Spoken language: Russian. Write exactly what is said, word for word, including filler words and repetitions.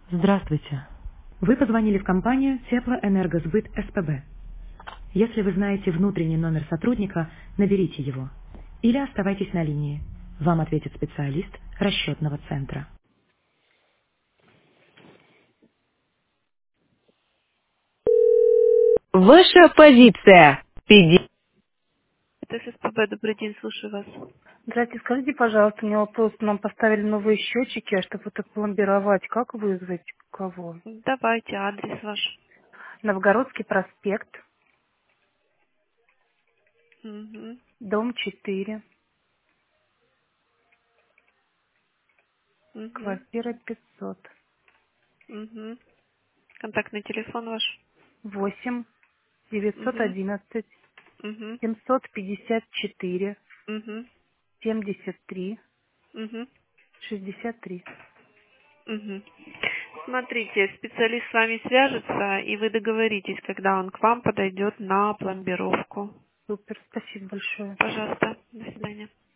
Здравствуйте. Вы позвонили в компанию Теплоэнергосбыт СПБ. Если вы знаете внутренний номер сотрудника, наберите его. Или оставайтесь на линии. Вам ответит специалист расчетного центра. Ваша позиция. пятьдесят. Это СПБ, добрый день, слушаю вас. Здравствуйте, скажите, пожалуйста, у меня вопрос. Нам поставили новые счетчики, а чтобы это пломбировать, как вызвать кого? Давайте адрес ваш. Новгородский проспект, Угу. дом четыре, Угу. квартира пятьсот. Угу. Контактный телефон ваш. восемь девятьсот Угу. одиннадцать Угу. семьсот пятьдесят четыре Угу. семьдесят три Угу. шестьдесят три. Угу. Смотрите, специалист с вами свяжется, и вы договоритесь, когда он к вам подойдет на пломбировку. Супер, спасибо большое. Пожалуйста, до свидания.